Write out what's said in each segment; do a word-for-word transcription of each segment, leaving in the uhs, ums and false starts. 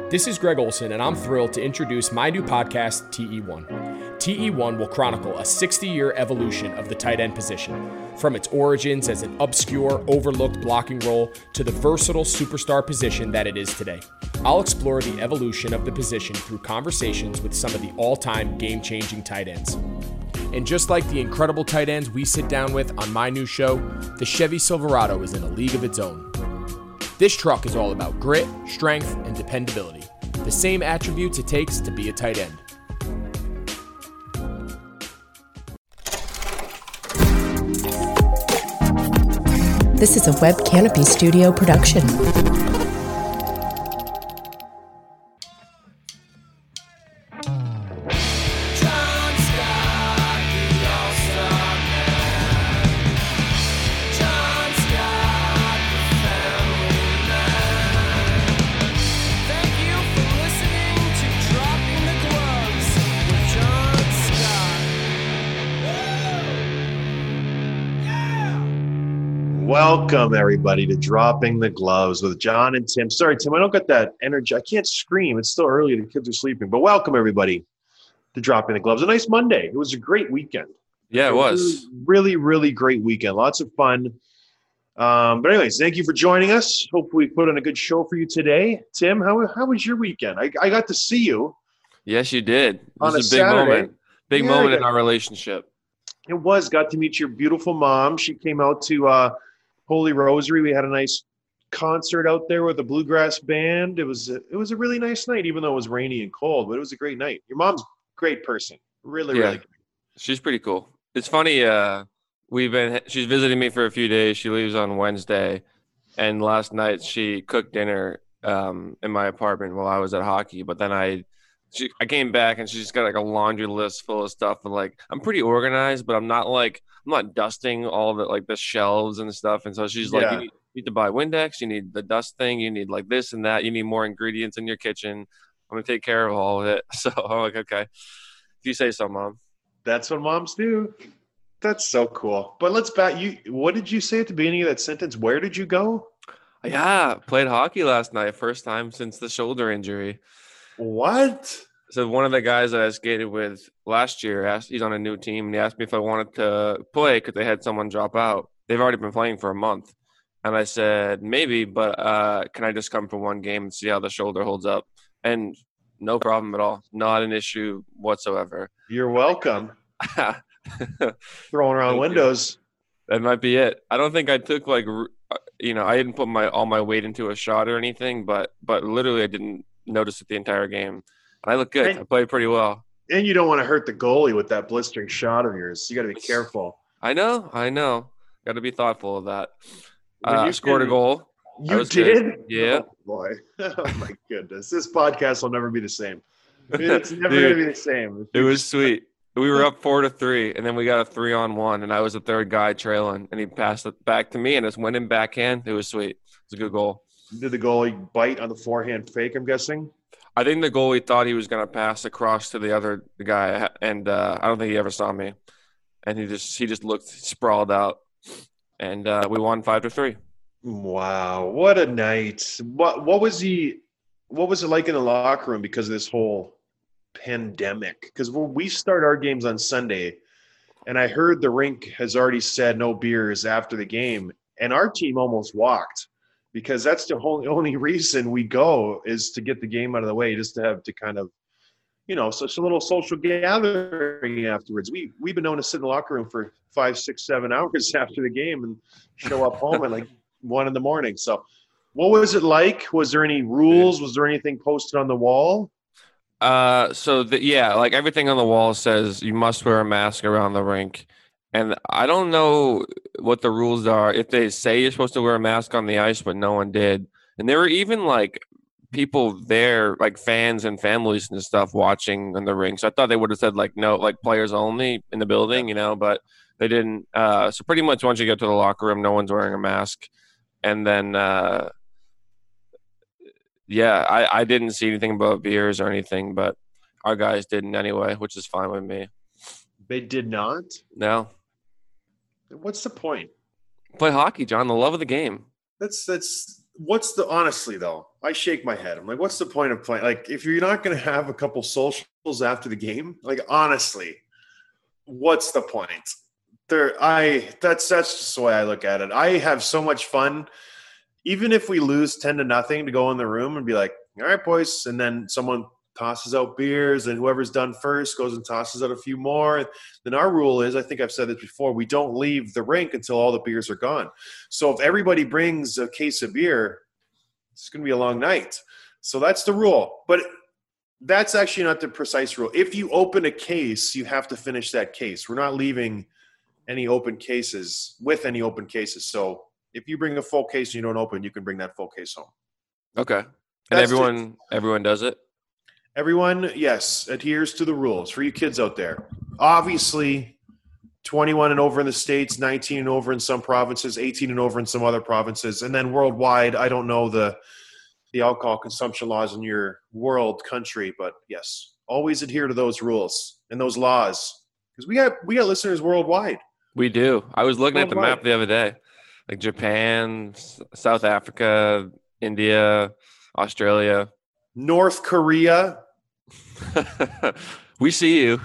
This is Greg Olson, and I'm thrilled to introduce my new podcast, T E one. T E one will chronicle a sixty-year evolution of the tight end position, from its origins as an obscure, overlooked blocking role to the versatile superstar position that it is today. I'll explore the evolution of the position through conversations with some of the all-time game-changing tight ends. And just like the incredible tight ends we sit down with on my new show, the Chevy Silverado is in a league of its own. This truck is all about grit, strength, and dependability, the same attributes it takes to be a tight end. This is a Web Canopy Studio production. Welcome, everybody, to Dropping the Gloves with John and Tim. Sorry, Tim, I don't got that energy. I can't scream. It's still early. The kids are sleeping. But welcome, everybody, to Dropping the Gloves. A nice Monday. It was a great weekend. Yeah, it was. Really, really, really great weekend. Lots of fun. Um, but anyways, thank you for joining us. Hopefully we put on a good show for you today. Tim, how, how was your weekend? I, I got to see you. Yes, you did. It on was a, a big Saturday. moment. Big Yeah, moment got, in our relationship. It was. Got to meet your beautiful mom. She came out to uh, – Holy Rosary. We had a nice concert out there with a bluegrass band. It was a, it was a really nice night, even though it was rainy and cold, but it was a great night. Your mom's a great person. Really, yeah, really great. She's pretty cool. It's funny. Uh, we've been, she's visiting me for a few days. She leaves on Wednesday. And last night she cooked dinner um, in my apartment while I was at hockey. But then I, she, I came back and she's got like a laundry list full of stuff. And like, I'm pretty organized, but I'm not like, I'm not dusting all the like the shelves and stuff. And so she's like, Yeah. you need, you need to buy Windex. You need the dust thing. You need like this and that. You need more ingredients in your kitchen. I'm going to take care of all of it. So I'm like, okay, if you say so, Mom. That's what moms do. That's so cool. But let's back you. What did you say at the beginning of that sentence? Where did you go? Yeah. Played hockey last night. First time since the shoulder injury. What? So one of the guys that I skated with last year, asked, he's on a new team, and he asked me if I wanted to play because they had someone drop out. They've already been playing for a month. And I said, maybe, but uh, can I just come for one game and see how the shoulder holds up? And no problem at all. Not an issue whatsoever. You're welcome. Throwing around windows. That might be it. I don't think I took like, you know, I didn't put my all my weight into a shot or anything, but but literally I didn't notice it the entire game. I look good. And, I played pretty well. And you don't want to hurt the goalie with that blistering shot of yours. You got to be careful. I know. I know. Got to be thoughtful of that. When Uh, you scored can, a goal. You was did? good. Yeah. Oh, boy. Oh, my goodness. This podcast will never be the same. It's never Dude, going to be the same. It was sweet. We were up four to three, and then we got a three on one, and I was the third guy trailing, and he passed it back to me, and it's winning backhand. It was sweet. It was a good goal. Did the goalie bite on the forehand fake, I'm guessing? I think the goalie thought he was going to pass across to the other guy, and uh, I don't think he ever saw me. And he just he just looked sprawled out, and uh, we won five to three. Wow, what a night! What what was he? What was it like in the locker room because of this whole pandemic? Because we start our games on Sunday, and I heard the rink has already said no beers after the game, and our team almost walked. Because that's the only, only reason we go is to get the game out of the way, just to have to kind of, you know, such a little social gathering afterwards. We, we've been known to sit in the locker room for five, six, seven hours after the game and show up home at like one in the morning. So what was it like? Was there any rules? Was there anything posted on the wall? Uh, so, the, yeah, like everything on the wall says you must wear a mask around the rink. And I don't know what the rules are. If they say you're supposed to wear a mask on the ice, but no one did. And there were even like people there, like fans and families and stuff watching in the ring. So I thought they would have said like, no, like players only in the building, you know, but they didn't. Uh, so pretty much once you get to the locker room, no one's wearing a mask. And then, uh, yeah, I, I didn't see anything about beers or anything, but our guys didn't anyway, which is fine with me. They did not? No. What's the point? Play hockey, John, the love of the game. That's that's what's the honestly though. I shake my head. I'm like, what's the point of playing? Like, if you're not going to have a couple socials after the game, like, honestly, what's the point? There, I that's that's just the way I look at it. I have so much fun, even if we lose ten to nothing, to go in the room and be like, all right, boys, and then someone tosses out beers, and whoever's done first goes and tosses out a few more. Then our rule is, I think I've said this before, we don't leave the rink until all the beers are gone. So if everybody brings a case of beer, it's going to be a long night. So that's the rule. But that's actually not the precise rule. If you open a case, you have to finish that case. We're not leaving any open cases with any open cases. So if you bring a full case and you don't open, you can bring that full case home. Okay. And That's everyone it. everyone does it? Everyone, yes, adheres to the rules. For you kids out there, obviously twenty-one and over in the States, nineteen and over in some provinces, eighteen and over in some other provinces. And then worldwide, I don't know the the alcohol consumption laws in your world country, but yes, always adhere to those rules and those laws, because we got we got listeners worldwide. We do. I was looking at the Worldwide. map the other day, like Japan, S- South Africa, India, Australia. North Korea. We see you.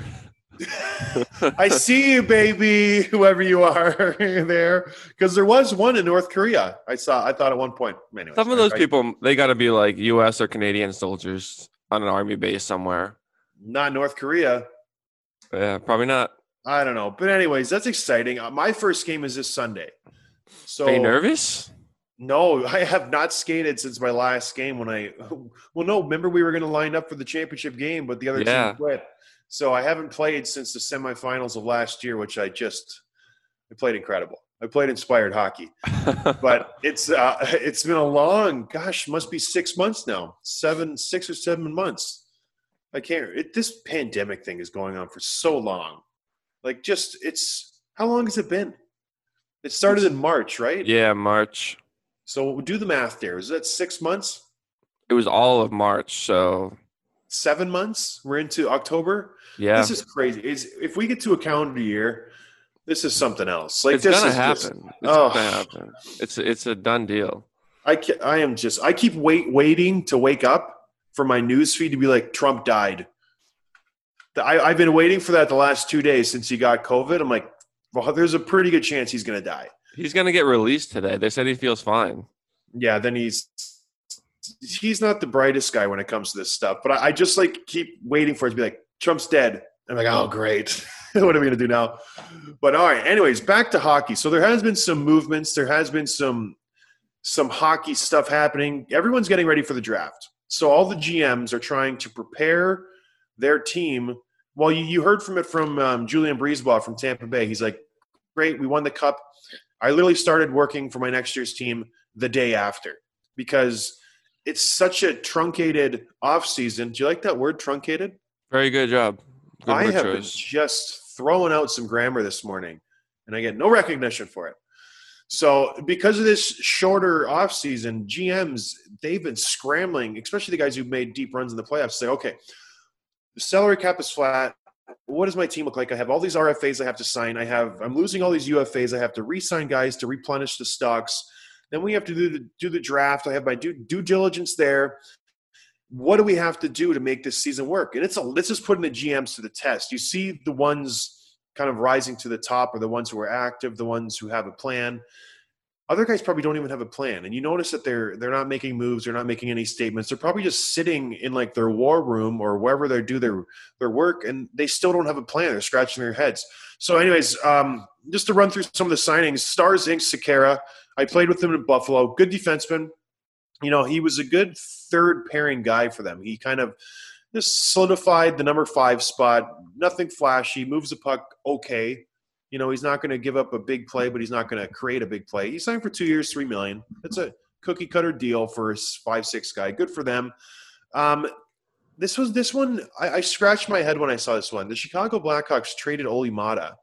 I see you, baby, whoever you are there. Because there was one in North Korea. I saw, I thought at one point. Anyways, Some of those I- people, they got to be like U S or Canadian soldiers on an army base somewhere. Not North Korea. Yeah, probably not. I don't know. But anyways, that's exciting. Uh, My first game is this Sunday. So Are you nervous? No, I have not skated since my last game when I – well, no, remember we were going to line up for the championship game, but the other Yeah. team quit. So I haven't played since the semifinals of last year, which I just – I played incredible. I played inspired hockey. But it's uh, it's been a long – gosh, must be six months now, seven, six or seven months. I can't – it, this pandemic thing is going on for so long. Like just – it's – how long has it been? It started in March, right? Yeah, March. So do the math there. Is that six months? It was all of March, so Seven months? We're into October? yeah. This is crazy. Is if we get to a calendar year, this is something else. Like It's this gonna is happen. just- it's oh. gonna happen. It's it's a done deal. I ca- I am just I keep wait waiting to wake up for my news feed to be like Trump died. The- I, I've been waiting for that the last two days since he got COVID. I'm like, well, there's a pretty good chance he's going to die. He's gonna get released today. They said he feels fine. Yeah, then he's he's not the brightest guy when it comes to this stuff. But I, I just like keep waiting for it to be like Trump's dead. I'm like, oh great, what are we gonna do now? But all right, anyways, back to hockey. So there has been some movements. There has been some some hockey stuff happening. Everyone's getting ready for the draft. So all the G Ms are trying to prepare their team. Well, you, you heard from it from um, Julian Breezeball from Tampa Bay. He's like, great, we won the cup. I literally started working for my next year's team the day after because it's such a truncated offseason. Do you like that word, truncated? Very good job. Good I word have been choice. just throwing out some grammar this morning, and I get no recognition for it. So because of this shorter offseason, G Ms, they've been scrambling, especially the guys who've made deep runs in the playoffs, say, okay, the salary cap is flat. What does my team look like? I have all these R F As I have to sign. I have I'm losing all these U F As. I have to re-sign guys to replenish the stocks. Then we have to do the do the draft. I have my due, due diligence there. What do we have to do to make this season work? And it's a this is putting the G Ms to the test. You see the ones kind of rising to the top are the ones who are active, the ones who have a plan. Other guys probably don't even have a plan. And you notice that they're they're not making moves, they're not making any statements. They're probably just sitting in like their war room or wherever they do their, their work, and they still don't have a plan. They're scratching their heads. So anyways, um, just to run through some of the signings, Stars Incorporated. Sekera, I played with him in Buffalo. Good defenseman. You know, he was a good third pairing guy for them. He kind of just solidified the number five spot. Nothing flashy, moves the puck okay. You know, he's not going to give up a big play, but he's not going to create a big play. He signed for two years, three million dollars. That's a cookie cutter deal for a five six guy. Good for them. Um, this was this one. I, I scratched my head when I saw this one. The Chicago Blackhawks traded Olli Maatta.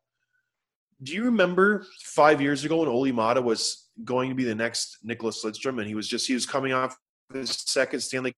Do you remember five years ago when Olli Maatta was going to be the next Nicholas Lidstrom, and he was just he was coming off his second Stanley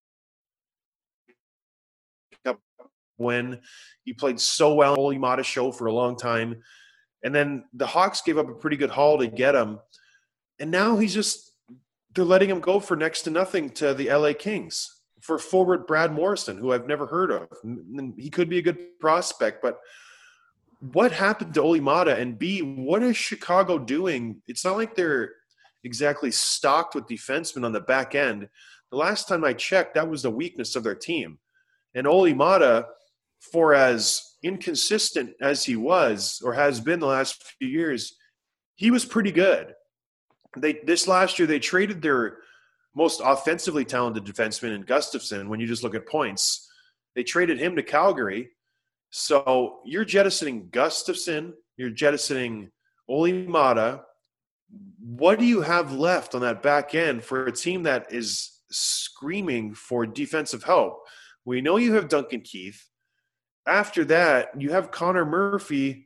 Cup win. He played so well. Olli Maatta show for a long time. And then the Hawks gave up a pretty good haul to get him. And now he's just they're letting him go for next to nothing to the L A Kings for forward Brad Morrison, who I've never heard of. He could be a good prospect, but what happened to Oli Mata? And B, what is Chicago doing? It's not like they're exactly stocked with defensemen on the back end. The last time I checked, that was the weakness of their team. And Oli Mata, for as inconsistent as he was or has been the last few years, he was pretty good. They this last year they traded their most offensively talented defenseman in Gustafsson. When you just look at points, they traded him to Calgary. So you're jettisoning Gustafsson, you're jettisoning Oli Mata. What do you have left on that back end for a team that is screaming for defensive help? We know you have Duncan Keith. After that, you have Connor Murphy.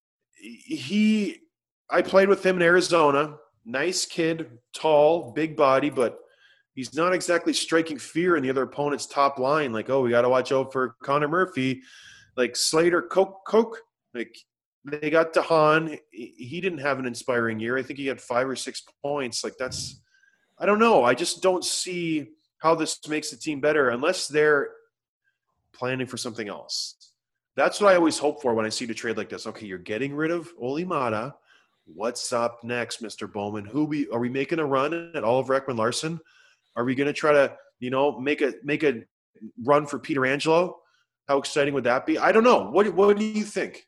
He, I played with him in Arizona. Nice kid, tall, big body, but he's not exactly striking fear in the other opponent's top line. Like, oh, we got to watch out for Connor Murphy. Like Slater, Coke, Coke. Like they got DeHaan. He didn't have an inspiring year. I think he had five or six points. Like that's, I don't know. I just don't see how this makes the team better unless they're planning for something else. That's what I always hope for when I see the trade like this. Okay, you're getting rid of Oli Mata. What's up next, Mister Bowman? Who we are we making a run at Oliver Ekman-Larsson? Are we going to try to, you know, make a make a run for Peter Angelo? How exciting would that be? I don't know. What what do you think?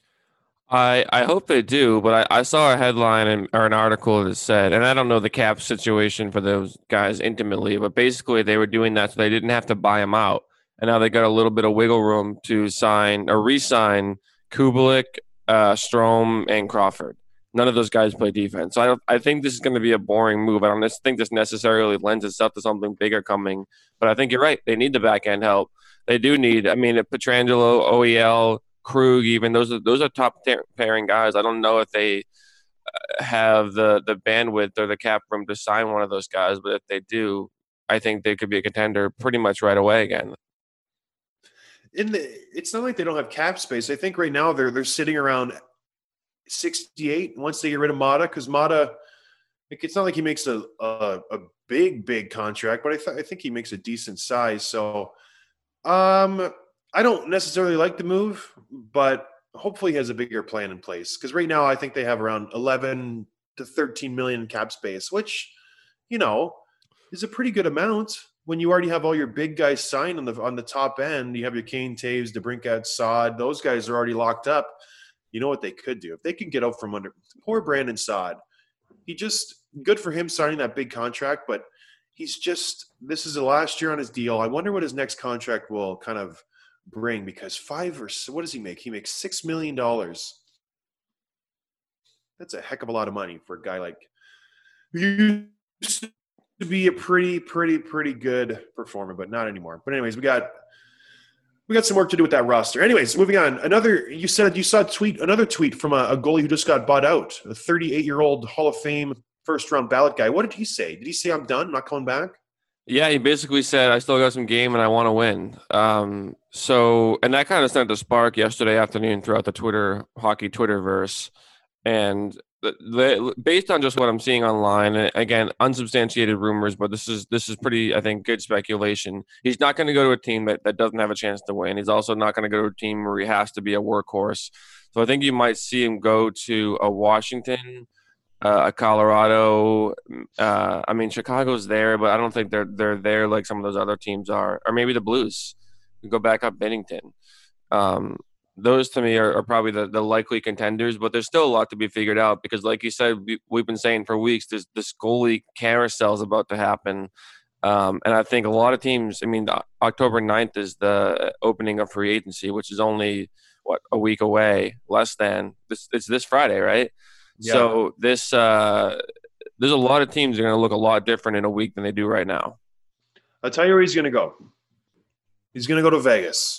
I, I hope they do, but I, I saw a headline and, or an article that said, and I don't know the cap situation for those guys intimately, but basically they were doing that so they didn't have to buy them out. And now they got a little bit of wiggle room to sign or re-sign Kubalik, uh, Strome, and Crawford. None of those guys play defense. So I don't, I think this is going to be a boring move. I don't think this necessarily lends itself to something bigger coming. But I think you're right. They need the back-end help. They do need, I mean, Pietrangelo, O E L, Krug, even, those are those are top pairing guys. I don't know if they have the, the bandwidth or the cap room to sign one of those guys. But if they do, I think they could be a contender pretty much right away again. In the, it's not like they don't have cap space. I think right now they're they're sitting around sixty-eight once they get rid of Mata, because Mata, like, it's not like he makes a a, a big big contract, but I, th- I think he makes a decent size. So um, I don't necessarily like the move, but hopefully he has a bigger plan in place, because right now I think they have around eleven to thirteen million cap space, which, you know, is a pretty good amount. When you already have all your big guys signed on the on the top end, you have your Kane, Taves, DeBrincat, Saad. Those guys are already locked up. You know what they could do? If they can get out from under – poor Brandon Saad. He just – good for him signing that big contract, but he's just – this is the last year on his deal. I wonder what his next contract will kind of bring, because five or – what does he make? He makes six million dollars. That's a heck of a lot of money for a guy like – you used to be a pretty, pretty, pretty good performer, but not anymore. But anyways, we got we got some work to do with that roster. Anyways, moving on. Another, you said you saw a tweet, another tweet from a, a goalie who just got bought out, a thirty-eight-year-old Hall of Fame first-round ballot guy. What did he say? Did he say, I'm done, I'm not coming back? Yeah, he basically said, I still got some game and I want to win. Um, so, and that kind of sent a spark yesterday afternoon throughout the Twitter, hockey Twitterverse. And the, the, based on just what I'm seeing online, and again, unsubstantiated rumors, but this is this is pretty, I think, good speculation. He's not going to go to a team that, that doesn't have a chance to win. He's also not going to go to a team where he has to be a workhorse. So I think you might see him go to a Washington, uh, a Colorado. Uh, I mean, Chicago's there, but I don't think they're they're there like some of those other teams are. Or maybe the Blues. You go back up Bennington. Um, Those to me are, are probably the, the likely contenders, but there's still a lot to be figured out because, like you said, we, we've been saying for weeks, this, this goalie carousel is about to happen. Um, and I think a lot of teams, I mean, October ninth is the opening of free agency, which is only, what, a week away, less than. This, it's this Friday, right? Yeah. So this uh, there's a lot of teams that are going to look a lot different in a week than they do right now. I'll tell you where he's going to go. He's going to go to Vegas.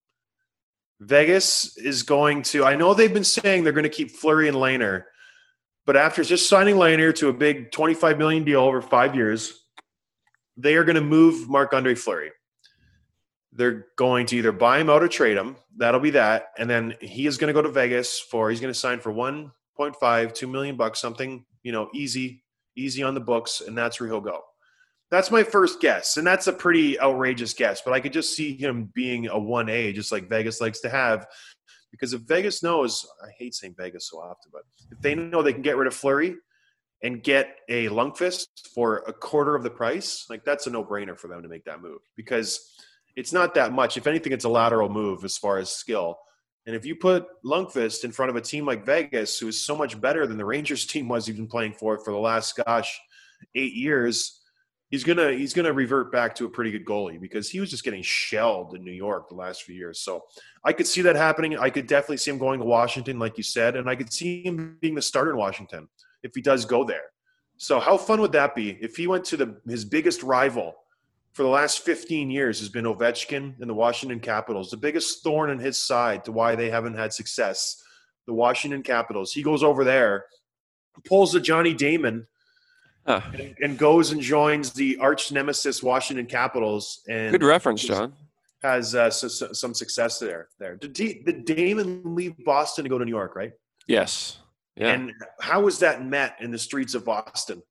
Vegas is going to – I know they've been saying they're going to keep Fleury and Lehner, but after just signing Lehner to a big twenty-five million dollars deal over five years, they are going to move Marc-Andre Fleury. They're going to either buy him out or trade him. That'll be that. And then he is going to go to Vegas for – he's going to sign for one point five, two million bucks, something, you know, easy, easy on the books, and that's where he'll go. That's my first guess, and that's a pretty outrageous guess, but I could just see him being a one A, just like Vegas likes to have, because if Vegas knows – I hate saying Vegas so often, but if they know they can get rid of Fleury and get a Lundqvist for a quarter of the price, like that's a no-brainer for them to make that move, because it's not that much. If anything, it's a lateral move as far as skill. And if you put Lundqvist in front of a team like Vegas, who is so much better than the Rangers team was he's been playing for for the last, gosh, eight years – He's gonna he's gonna revert back to a pretty good goalie, because he was just getting shelled in New York the last few years. So I could see that happening. I could definitely see him going to Washington, like you said, and I could see him being the starter in Washington if he does go there. So how fun would that be if he went to the his biggest rival for the last fifteen years has been Ovechkin and the Washington Capitals, the biggest thorn in his side to why they haven't had success. The Washington Capitals. He goes over there, pulls the Johnny Damon. Huh. And, and goes and joins the arch nemesis Washington Capitals. And good reference, John. Has uh, so, so, some success there. There did, D- did Damon leave Boston to go to New York, right? Yes. Yeah. And how was that met in the streets of Boston?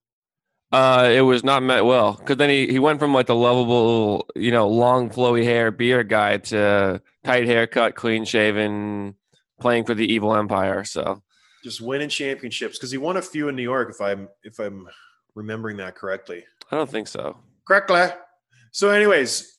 Uh, it was not met well, because then he, he went from like the lovable, you know, long flowy hair beer guy to tight haircut, clean shaven, playing for the evil empire. So just winning championships, because he won a few in New York, if I'm if I'm. remembering that correctly. I don't think so. Correctly. So anyways,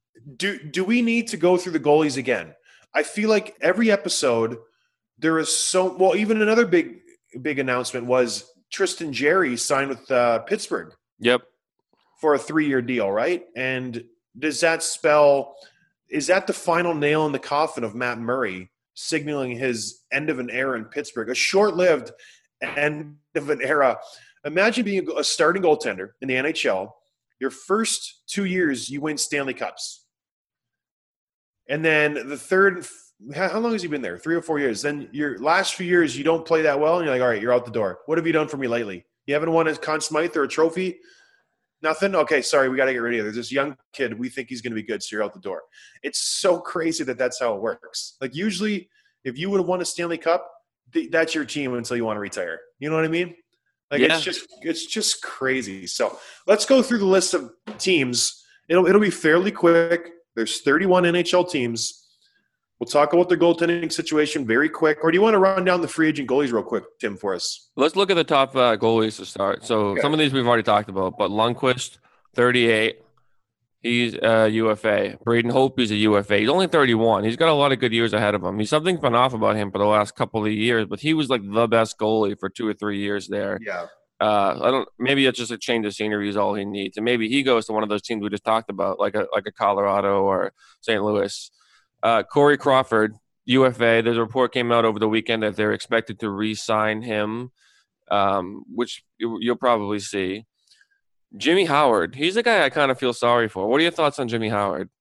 do do we need to go through the goalies again? I feel like every episode there is so well, even another big big announcement was Tristan Jarry signed with uh, Pittsburgh. Yep. For a three-year deal, right? And does that spell is that the final nail in the coffin of Matt Murray, signaling his end of an era in Pittsburgh, a short-lived end of an era? Imagine being a starting goaltender in the N H L. Your first two years, you win Stanley Cups. And then the third – how long has he been there? Three or four years. Then your last few years, you don't play that well, and you're like, all right, you're out the door. What have you done for me lately? You haven't won a Conn Smythe or a trophy? Nothing? Okay, sorry, we got to get rid of you. There's this young kid. We think he's going to be good, so you're out the door. It's so crazy that that's how it works. Like usually, if you would have won a Stanley Cup, th- that's your team until you want to retire. You know what I mean? Like yeah. it's just it's just crazy. So let's go through the list of teams. It'll it'll be fairly quick. There's thirty-one N H L teams. We'll talk about their goaltending situation very quick. Or do you want to run down the free agent goalies real quick, Tim, for us? Let's look at the top uh, goalies to start. So okay. Some of these we've already talked about, but Lundqvist, thirty-eight. He's a U F A. Braden Hope is a U F A. He's only thirty-one. He's got a lot of good years ahead of him. He's something's been off about him for the last couple of years, but he was like the best goalie for two or three years there. Yeah. Uh, I don't. Maybe it's just a change of scenery is all he needs, and maybe he goes to one of those teams we just talked about, like a like a Colorado or Saint Louis. Uh, Corey Crawford, U F A. There's a report came out over the weekend that they're expected to re-sign him, um, which you, you'll probably see. Jimmy Howard, he's a guy I kind of feel sorry for. What are your thoughts on Jimmy Howard?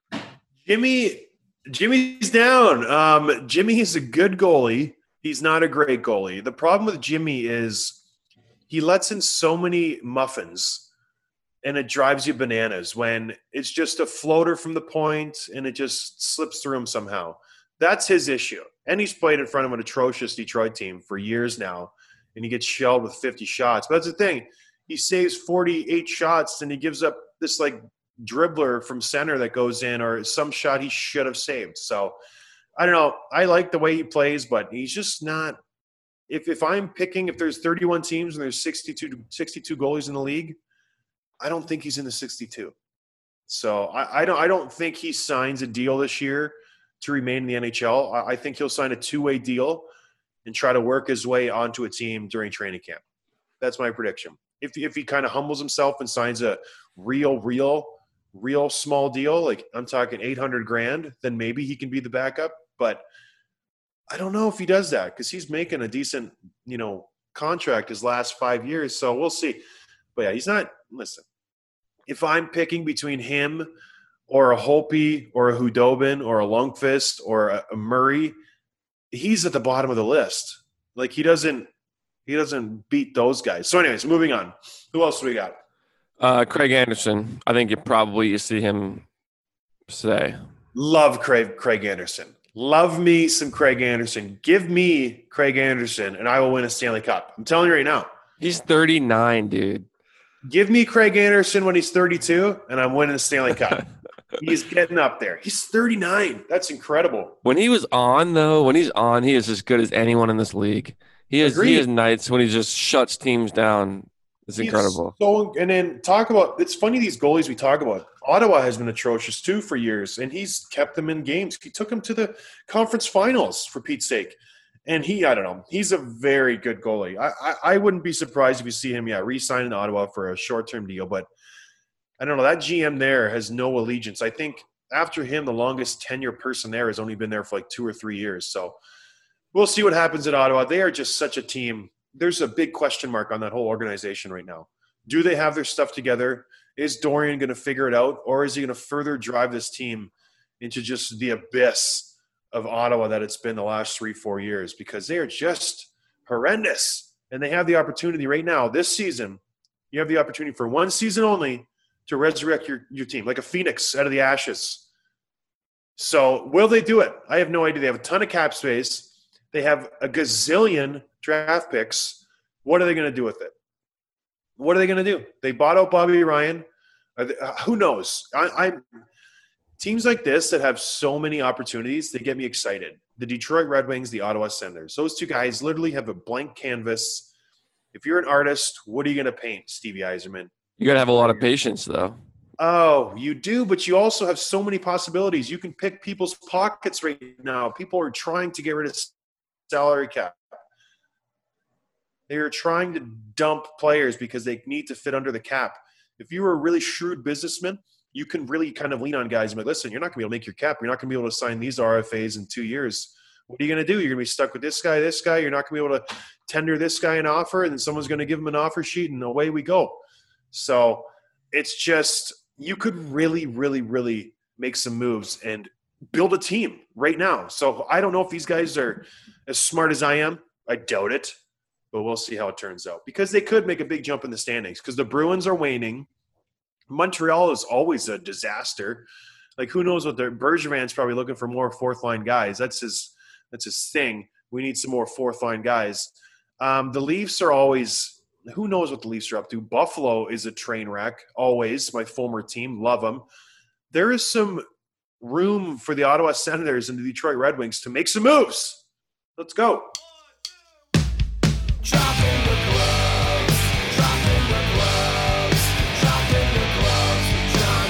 Jimmy, Jimmy's down. Um, Jimmy is a good goalie. He's not a great goalie. The problem with Jimmy is he lets in so many muffins, and it drives you bananas when it's just a floater from the point and it just slips through him somehow. That's his issue. And he's played in front of an atrocious Detroit team for years now, and he gets shelled with fifty shots. But that's the thing. He saves forty-eight shots, and he gives up this, like, dribbler from center that goes in or some shot he should have saved. So, I don't know. I like the way he plays, but he's just not – if if I'm picking – if there's thirty-one teams and there's sixty-two, sixty-two goalies in the league, I don't think he's in the sixty-two. So, I, I don't I don't think he signs a deal this year to remain in the N H L. I, I think he'll sign a two-way deal and try to work his way onto a team during training camp. That's my prediction. If if he kind of humbles himself and signs a real, real, real small deal, like I'm talking eight hundred grand, then maybe he can be the backup. But I don't know if he does that because he's making a decent, you know, contract his last five years. So we'll see. But yeah, he's not. Listen, if I'm picking between him or a Holtby or a Hudobin or a Lundqvist or a, a Murray, he's at the bottom of the list. Like he doesn't. He doesn't beat those guys. So anyways, moving on. Who else do we got? Uh, Craig Anderson. I think you probably you see him say. Love Craig, Craig Anderson. Love me some Craig Anderson. Give me Craig Anderson, and I will win a Stanley Cup. I'm telling you right now. He's thirty-nine, dude. Give me Craig Anderson when he's thirty-two, and I'm winning the Stanley Cup. He's getting up there. He's thirty-nine. That's incredible. When he was on, though, when he's on, he is as good as anyone in this league. He has he has nights when he just shuts teams down. It's He's incredible. So, and then talk about – it's funny these goalies we talk about. Ottawa has been atrocious too for years, and he's kept them in games. He took them to the conference finals, for Pete's sake. And he – I don't know. He's a very good goalie. I, I, I wouldn't be surprised if you see him, yeah, re-sign in Ottawa for a short-term deal. But I don't know. That G M there has no allegiance. I think after him, the longest tenure person there has only been there for like two or three years. So we'll see what happens at Ottawa. They are just such a team. There's a big question mark on that whole organization right now. Do they have their stuff together? Is Dorian going to figure it out, or is he going to further drive this team into just the abyss of Ottawa that it's been the last three, four years? Because they are just horrendous, and they have the opportunity right now, this season, you have the opportunity for one season only to resurrect your, your team, like a phoenix out of the ashes. So will they do it? I have no idea. They have a ton of cap space. They have a gazillion draft picks. What are they going to do with it? What are they going to do? They bought out Bobby Ryan. They, uh, who knows? I, I'm teams like this that have so many opportunities, they get me excited. The Detroit Red Wings, the Ottawa Senators. Those two guys literally have a blank canvas. If you're an artist, what are you going to paint, Stevie Yzerman? You got to have a lot of patience, though. Oh, you do, but you also have so many possibilities. You can pick people's pockets right now. People are trying to get rid of salary cap. They are trying to dump players because they need to fit under the cap. If you were a really shrewd businessman, you can really kind of lean on guys and be like, listen, you're not going to be able to make your cap. You're not going to be able to sign these R F As in two years. What are you going to do? You're going to be stuck with this guy, this guy. You're not going to be able to tender this guy an offer, and then someone's going to give him an offer sheet, and away we go. So it's just you could really, really, really make some moves and build a team right now. So I don't know if these guys are as smart as I am. I doubt it. But we'll see how it turns out. Because they could make a big jump in the standings. Because the Bruins are waning. Montreal is always a disaster. Like, who knows what their – Bergevin's probably looking for more fourth-line guys. That's his that's his thing. We need some more fourth-line guys. Um, the Leafs are always – who knows what the Leafs are up to. Buffalo is a train wreck, always. My former team. Love them. There is some room for the Ottawa Senators and the Detroit Red Wings to make some moves. Let's go. Dropping the gloves, dropping the gloves, dropping the gloves with John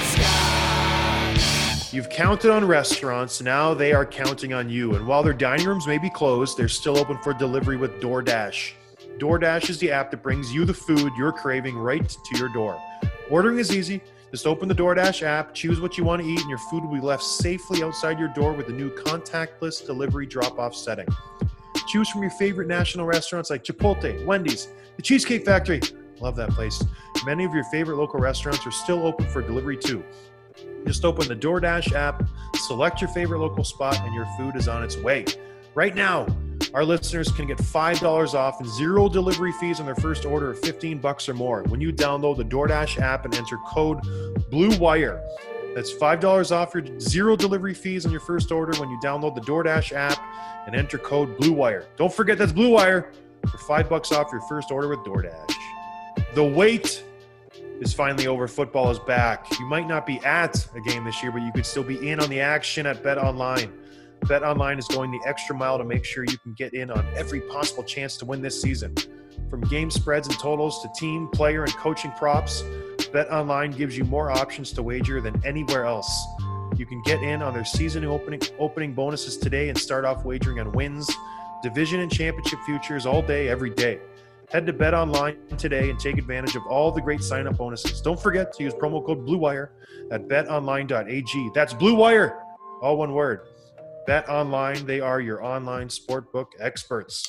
Scott. You've counted on restaurants, now they are counting on you. And while their dining rooms may be closed, they're still open for delivery with DoorDash. DoorDash is the app that brings you the food you're craving right to your door. Ordering is easy. Just open the DoorDash app, choose what you want to eat, and your food will be left safely outside your door with the new contactless delivery drop-off setting. Choose from your favorite national restaurants like Chipotle, Wendy's, the Cheesecake Factory. Love that place. Many of your favorite local restaurants are still open for delivery too. Just open the DoorDash app, select your favorite local spot, and your food is on its way. Right now, our listeners can get five dollars off and zero delivery fees on their first order of fifteen bucks or more when you download the DoorDash app and enter code BLUEWIRE. That's five dollars off your zero delivery fees on your first order when you download the DoorDash app and enter code BLUEWIRE. Don't forget that's BLUEWIRE for five bucks off your first order with DoorDash. The wait is finally over. Football is back. You might not be at a game this year, but you could still be in on the action at BetOnline. BetOnline is going the extra mile to make sure you can get in on every possible chance to win this season. From game spreads and totals to team, player, and coaching props, BetOnline gives you more options to wager than anywhere else. You can get in on their season opening opening bonuses today and start off wagering on wins, division, and championship futures all day, every day. Head to BetOnline today and take advantage of all the great sign-up bonuses. Don't forget to use promo code BLUEWIRE at bet online dot a g. That's BLUEWIRE, all one word. BetOnline, they are your online sportbook experts.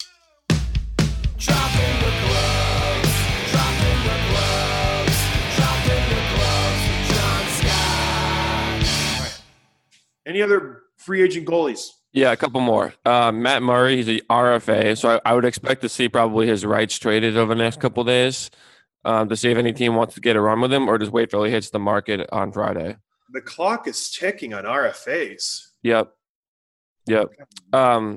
Dropping the gloves, dropping the gloves, dropping the gloves with John Scott. Any other free agent goalies? Yeah, a couple more. Uh, Matt Murray, he's a R F A, so I, I would expect to see probably his rights traded over the next couple of days um, to see if any team wants to get a run with him or just wait till he hits the market on Friday. The clock is ticking on R F As. Yep. Yep. Um,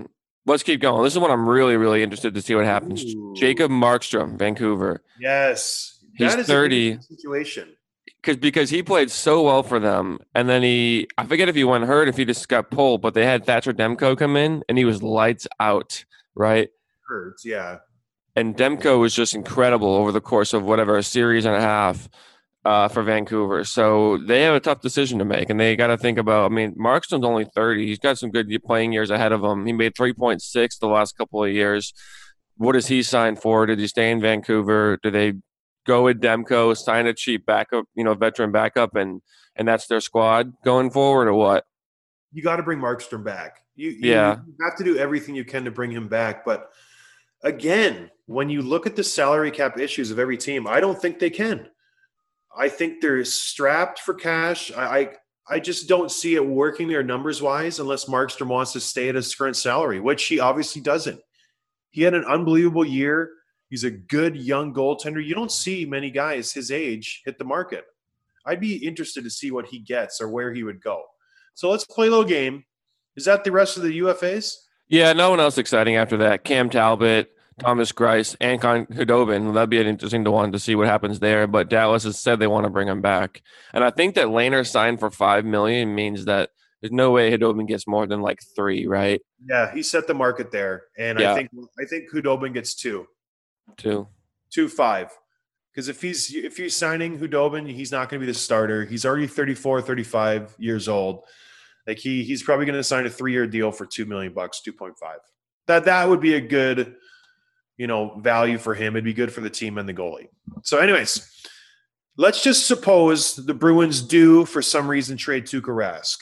let's keep going. This is what I'm really, really interested to see what happens. Ooh. Jacob Markstrom, Vancouver. Yes. He's that is thirty. a interesting situation. Because because he played so well for them, and then he I forget if he went hurt, if he just got pulled, but they had Thatcher Demko come in, and he was lights out, right? Hurts, yeah. And Demko was just incredible over the course of whatever a series and a half uh, for Vancouver. So they have a tough decision to make, and they got to think about. I mean, Markstrom's only thirty; he's got some good playing years ahead of him. He made three point six the last couple of years. What does he sign for? Did he stay in Vancouver? Do they go with Demko, sign a cheap backup, you know, veteran backup, and and that's their squad going forward, or what? You got to bring Markstrom back. You, you, Yeah. you have to do everything you can to bring him back. But again, when you look at the salary cap issues of every team, I don't think they can. I think they're strapped for cash. I I, I just don't see it working there numbers wise unless Markstrom wants to stay at his current salary, which he obviously doesn't. He had an unbelievable year. He's a good young goaltender. You don't see many guys his age hit the market. I'd be interested to see what he gets or where he would go. So let's play a little game. Is that the rest of the U F As? Yeah, no one else exciting after that. Cam Talbot, Thomas Greiss, and Con Hudobin. That'd be an interesting one to see what happens there. But Dallas has said they want to bring him back, and I think that Lehner signed for five million dollars means that there's no way Hudobin gets more than like three, right? Yeah, he set the market there, and Yeah. I think I think Hudobin gets two, Two. two five. Because if he's if he's signing Hudobin, he's not going to be the starter. He's already thirty-four, thirty-five years old. Like he he's probably going to sign a three-year deal for two million bucks, two point five. That that would be a good, you know, value for him. It'd be good for the team and the goalie. So, anyways, let's just suppose the Bruins do for some reason trade Tuukka Rask.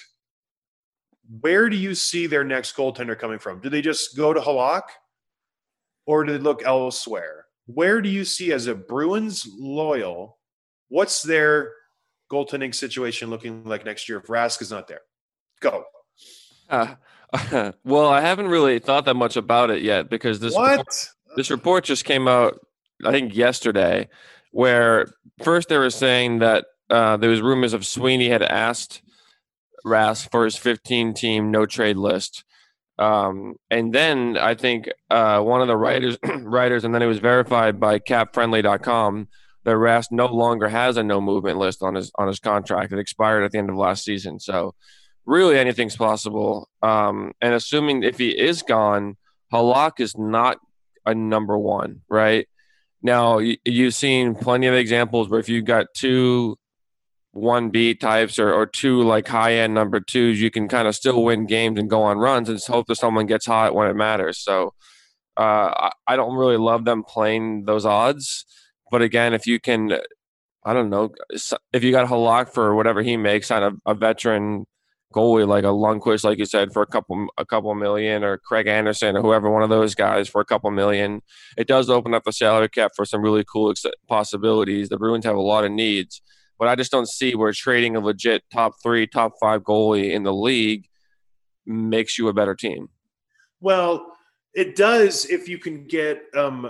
Where do you see their next goaltender coming from? Do they just go to Halak, or do they look elsewhere? Where do you see, as a Bruins loyal, what's their goaltending situation looking like next year if Rask is not there? Go. Uh, well, I haven't really thought that much about it yet because this What? this report just came out, I think, yesterday, where first they were saying that uh, there was rumors of Sweeney had asked Rask for his fifteen-team no-trade list. Um, and then I think uh, one of the writers, writers, and then it was verified by cap friendly dot com that Rask no longer has a no-movement list on his on his contract. It expired at the end of last season. So really anything's possible. Um, and assuming if he is gone, Halak is not a number one, right? Now, you, you've seen plenty of examples where if you've got two one B types or, or two like high-end number twos, you can kind of still win games and go on runs and just hope that someone gets hot when it matters. So uh, I, I don't really love them playing those odds. But again, if you can, I don't know, if you got Halak for whatever he makes on a, a veteran goalie like a Lundqvist, like you said, for a couple a couple million, or Craig Anderson or whoever, one of those guys for a couple million, it does open up the salary cap for some really cool ex- possibilities. The Bruins have a lot of needs, but I just don't see where trading a legit top three, top five goalie in the league makes you a better team. Well, it does if you can get um,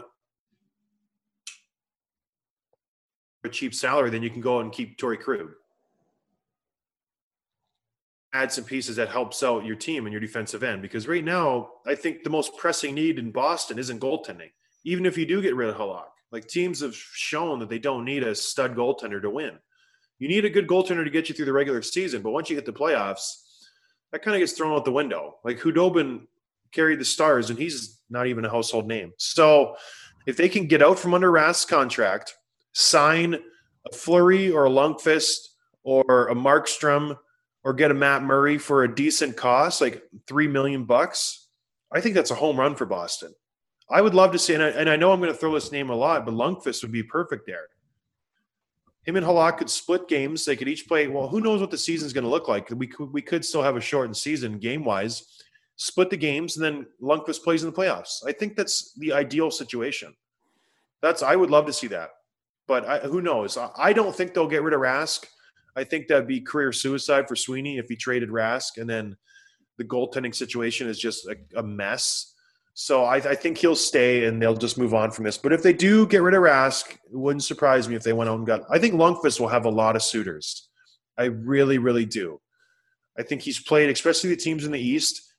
a cheap salary, then you can go and keep Torrey Krug. Add some pieces that helps out your team and your defensive end. Because right now, I think the most pressing need in Boston isn't goaltending. Even if you do get rid of Halak, like teams have shown that they don't need a stud goaltender to win. You need a good goaltender to get you through the regular season, but once you hit the playoffs, that kind of gets thrown out the window. Like Hudobin carried the Stars, and he's not even a household name. So if they can get out from under Rask's contract, sign a Fleury or a Lundqvist or a Markstrom, or get a Matt Murray for a decent cost, like three million bucks, I think that's a home run for Boston. I would love to see, and I, and I know I'm going to throw this name a lot, but Lundqvist would be perfect there. Him and Halak could split games. They could each play. Well, who knows what the season's going to look like? We could, we could still have a shortened season game-wise. Split the games, and then Lundqvist plays in the playoffs. I think that's the ideal situation. That's I would love to see that. But I, who knows? I, I don't think they'll get rid of Rask. I think that'd be career suicide for Sweeney if he traded Rask, and then the goaltending situation is just a, a mess. So I, I think he'll stay, and they'll just move on from this. But if they do get rid of Rask, it wouldn't surprise me if they went out and got – I think Lundqvist will have a lot of suitors. I really, really do. I think he's played, especially the teams in the East,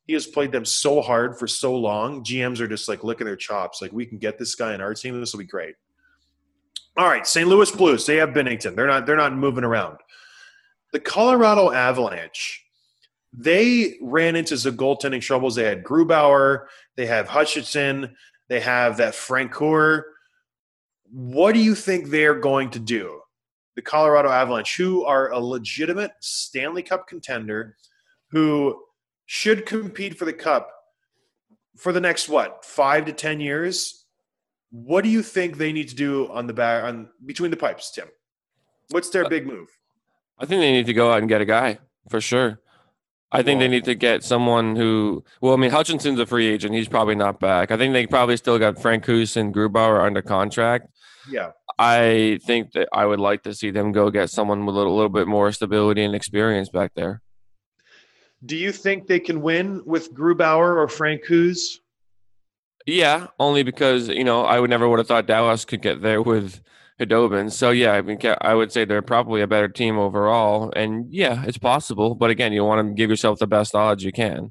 He has played them so hard for so long. G Ms are just like licking their chops. Like, we can get this guy in our team. This will be great. All right, Saint Louis Blues. They have Binnington. They're not. They're not moving around. The Colorado Avalanche. They ran into some goaltending troubles. They had Grubauer. They have Hutchinson. They have that Francoeur. What do you think they're going to do? The Colorado Avalanche, who are a legitimate Stanley Cup contender, who should compete for the Cup for the next, what, five to ten years? What do you think they need to do on the back, on between the pipes, Tim? What's their big move? I think they need to go out and get a guy for sure. I think Well, they need to get someone who, well, I mean, Hutchinson's a free agent. He's probably not back. I think they probably still got Frank Hus and Grubauer under contract. Yeah. I think that I would like to see them go get someone with a little, little bit more stability and experience back there. Do you think they can win with Grubauer or Frank Hughes? Yeah, only because, you know, I would never would have thought Dallas could get there with Khudobin. So, yeah, I mean, I would say they're probably a better team overall. And, yeah, it's possible. But, again, you want to give yourself the best odds you can.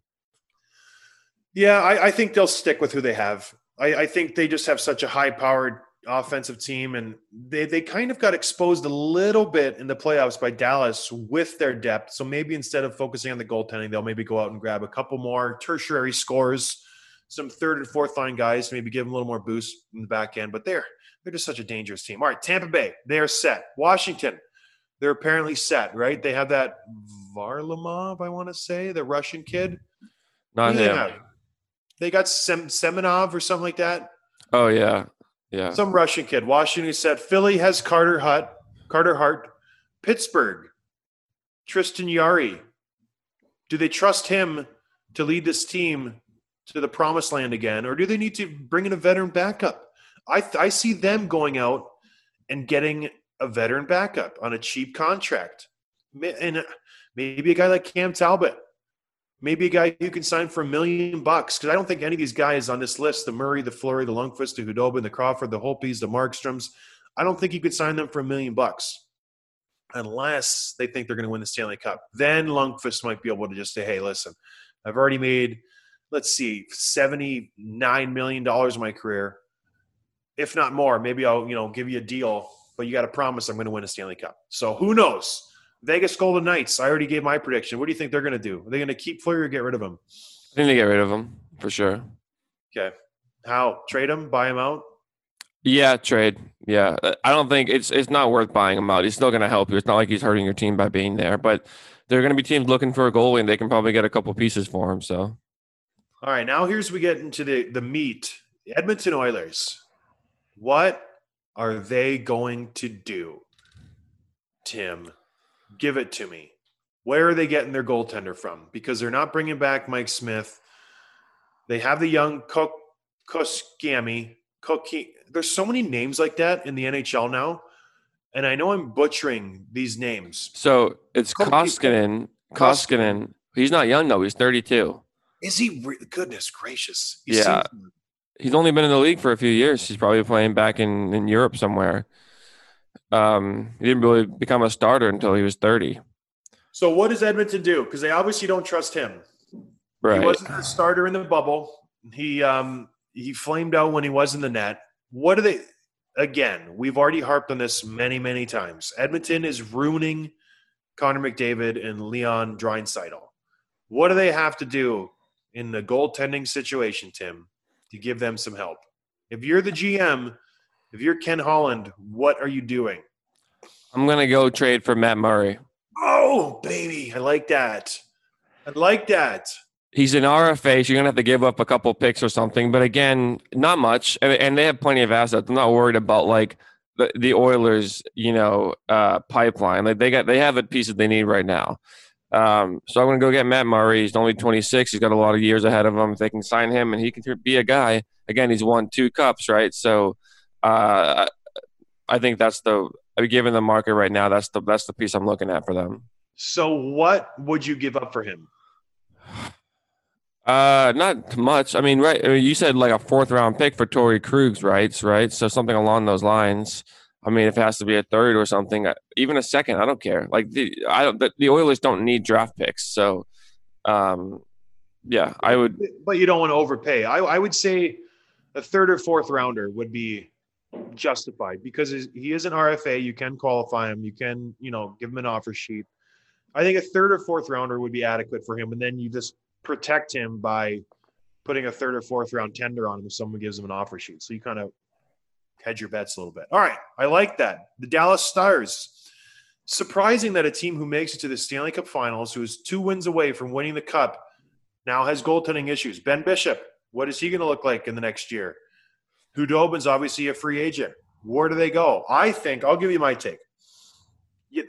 Yeah, I, I think they'll stick with who they have. I, I think they just have such a high-powered offensive team, and they, they kind of got exposed a little bit in the playoffs by Dallas with their depth. So maybe instead of focusing on the goaltending, they'll maybe go out and grab a couple more tertiary scores, some third and fourth line guys, maybe give them a little more boost in the back end. But they're they're just such a dangerous team. All right, Tampa Bay, they are set. Washington, they're apparently set, right? They have that Varlamov, I want to say, the Russian kid. Not Who do him. They, have? They got Sem- Semenov or something like that. Oh, yeah. Yeah. Some Russian kid. Washington said Philly has Carter Hart, Carter Hart, Pittsburgh, Tristan Yari. Do they trust him to lead this team to the promised land again, or do they need to bring in a veteran backup? I th- I see them going out and getting a veteran backup on a cheap contract, and maybe a guy like Cam Talbot. Maybe a guy who can sign for a million bucks, because I don't think any of these guys on this list, the Murray, the Fleury, the Lundqvist, the Khudobin, the Crawford, the Holtbys, the Markstroms, I don't think you could sign them for a million bucks unless they think they're going to win the Stanley Cup. Then Lundqvist might be able to just say, hey, listen, I've already made, let's see, seventy-nine million dollars in my career. If not more, maybe I'll, you know, give you a deal, but you got to promise I'm going to win a Stanley Cup. So who knows? Vegas Golden Knights, I already gave my prediction. What do you think they're going to do? Are they going to keep Fleury or get rid of him? I think they get rid of him for sure. Okay. How? Trade him? Buy him out? Yeah, trade. Yeah. I don't think it's it's not worth buying him out. He's still going to help you. It's not like he's hurting your team by being there, but there are going to be teams looking for a goalie, and they can probably get a couple pieces for him. So, all right, now here's we get into the, the meat. The Edmonton Oilers. What are they going to do? Tim, give it to me. Where are they getting their goaltender from? Because they're not bringing back Mike Smith. They have the young Kok Koskami. Koki. There's so many names like that in the N H L now, and I know I'm butchering these names. so it's Koki- Koskinen. Koskinen. He's not young though. He's thirty-two. Is he? Re- Goodness gracious! He Yeah. seems- He's only been in the league for a few years. He's probably playing back in, in Europe somewhere. Um, he didn't really become a starter until he was thirty. So what does Edmonton do? Because they obviously don't trust him. Right. He wasn't the starter in the bubble. He um he flamed out when he was in the net. What do they? Again, we've already harped on this many, many times. Edmonton is ruining Connor McDavid and Leon Draisaitl. What do they have to do in the goaltending situation, Tim, to give them some help? If you're the G M, if you're Ken Holland, what are you doing? I'm gonna go trade for Matt Murray. Oh, baby, I like that. I like that. He's an R F A, so you're gonna have to give up a couple picks or something. But again, not much, and, and they have plenty of assets. I'm not worried about like the, the Oilers, you know, uh, pipeline. Like they got, they have the pieces they need right now. Um, so I'm gonna go get Matt Murray. He's only twenty-six. He's got a lot of years ahead of him. If they can sign him, and he can be a guy. Again, he's won two cups, right? So uh, I think that's the given the market right now. That's the that's the piece I'm looking at for them. So what would you give up for him? Uh, not much. I mean, right? I mean, you said like a fourth round pick for Torrey Krug's, right? Right. So something along those lines. I mean, if it has to be a third or something, even a second, I don't care. Like the I don't, the, the Oilers don't need draft picks, so um, Yeah, I would. But you don't want to overpay. I, I would say a third or fourth rounder would be justified because he is an R F A. You can qualify him. You can, you know, give him an offer sheet. I think a third or fourth rounder would be adequate for him. And then you just protect him by putting a third or fourth round tender on him if someone gives him an offer sheet. So you kind of hedge your bets a little bit. All right. I like that. The Dallas Stars. Surprising that a team who makes it to the Stanley Cup Finals, who is two wins away from winning the Cup, now has goaltending issues. Ben Bishop, what is he going to look like in the next year? Hudobin's obviously a free agent. Where do they go? I think, I'll give you my take. You,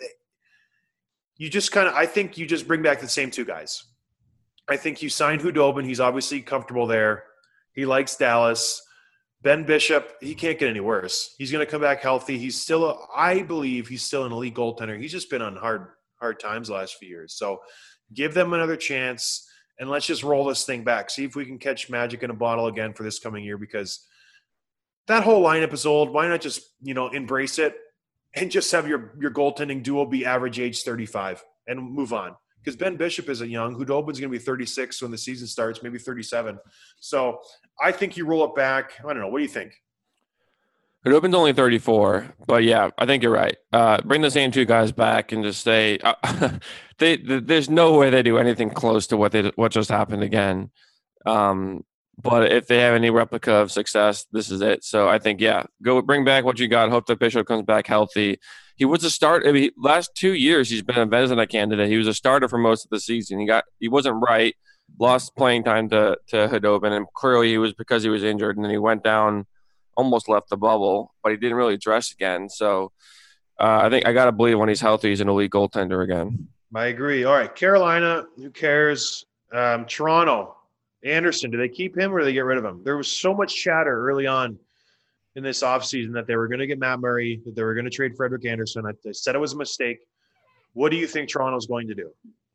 you just kind of, I think you just bring back the same two guys. I think you signed Hudobin. He's obviously comfortable there. He likes Dallas. Ben Bishop, he can't get any worse. He's going to come back healthy. He's still, a, I believe he's still an elite goaltender. He's just been on hard, hard times the last few years. So give them another chance, and let's just roll this thing back. See if we can catch magic in a bottle again for this coming year, because that whole lineup is old. Why not just, you know, embrace it and just have your, your goaltending duo be average age thirty-five and move on? Because Ben Bishop isn't young. Hudobin's going to be thirty-six when the season starts, maybe thirty-seven. So I think you roll it back. I don't know. What do you think? Hudobin's only thirty-four, but yeah, I think you're right. Uh, bring the same two guys back and just say uh, they, they, there's no way they do anything close to what they what just happened again. Um, but if they have any replica of success, this is it. So I think, yeah, go bring back what you got. Hope that Bishop comes back healthy. He was a start. I mean, last two years he's been a Vezina candidate. He was a starter for most of the season. He got he wasn't right, lost playing time to to Hudobin, and clearly he was because he was injured, and then he went down, almost left the bubble, but he didn't really dress again. So uh, I think I got to believe when he's healthy, he's an elite goaltender again. I agree. All right, Carolina, who cares? Um, Toronto, Anderson, do they keep him or do they get rid of him? There was so much chatter early on in this offseason that they were going to get Matt Murray, that they were going to trade Frederik Anderson. I, I said it was a mistake. What do you think Toronto's going to do?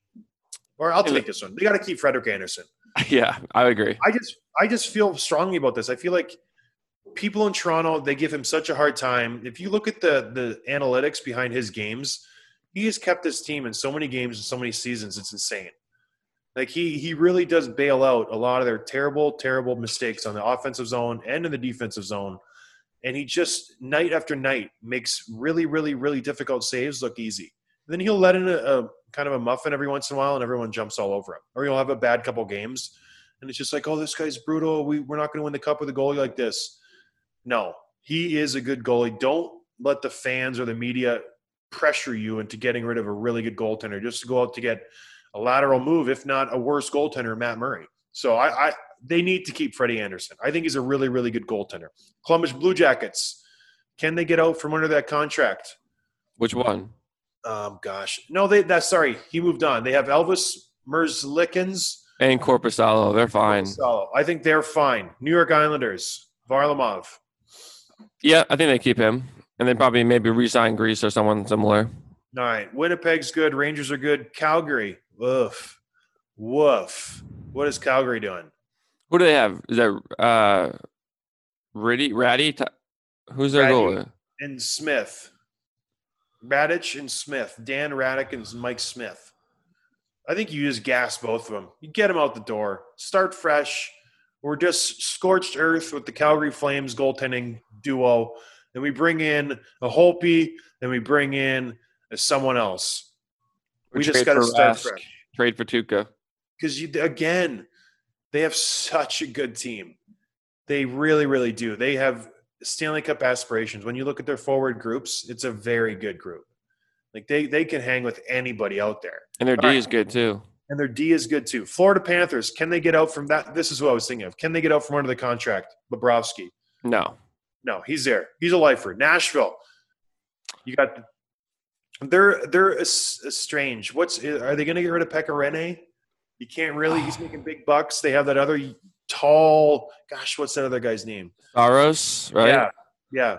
Or I'll take this one. They got to keep Frederik Anderson. Yeah, I agree. I just I just feel strongly about this. I feel like people in Toronto, they give him such a hard time. If you look at the the analytics behind his games, he has kept this team in so many games and so many seasons. It's insane. Like he he really does bail out a lot of their terrible, terrible mistakes on the offensive zone and in the defensive zone. And he just night after night makes really, really, really difficult saves look easy. And then he'll let in a, a kind of a muffin every once in a while, and everyone jumps all over him. Or he'll have a bad couple games, and it's just like, oh, this guy's brutal. We, we're not going to win the cup with a goalie like this. No, he is a good goalie. Don't let the fans or the media pressure you into getting rid of a really good goaltender just to go out to get a lateral move, if not a worse goaltender, Matt Murray. So I, I they need to keep Freddie Anderson. I think he's a really, really good goaltender. Columbus Blue Jackets, can they get out from under that contract? Which one? Um, gosh. No, they that's sorry. He moved on. They have Elvis Merzlikins And Korpisalo. They're fine. Korpisalo. I think they're fine. New York Islanders, Varlamov. Yeah, I think they keep him. And they probably maybe re-sign Greece or someone similar. All right. Winnipeg's good. Rangers are good. Calgary. Woof. Woof. What is Calgary doing? Who do they have? Is that uh, Riddy? Ratty? Who's their Ratty goalie? And Smith. Radich and Smith. Dan Raddick and Mike Smith. I think you just gas both of them. You get them out the door. Start fresh. We're just scorched earth with the Calgary Flames goaltending duo. And we bring in a Holtby, and we bring in someone else. We just got to start Rask. fresh. Trade for Tuukka. Because, you again, they have such a good team. They really, really do. They have Stanley Cup aspirations. When you look at their forward groups, it's a very good group. Like, they, they can hang with anybody out there. And their All D right. is good, too. And their D is good, too. Florida Panthers, can they get out from that? This is what I was thinking of. Can they get out from under the contract? Bobrovsky. No. No, he's there. He's a lifer. Nashville. You got the, they're they're a, a strange. What's are they going to get rid of Pekka Rinne? You can't really. He's making big bucks. They have that other tall. Gosh, what's that other guy's name? Saros, right? Yeah, yeah.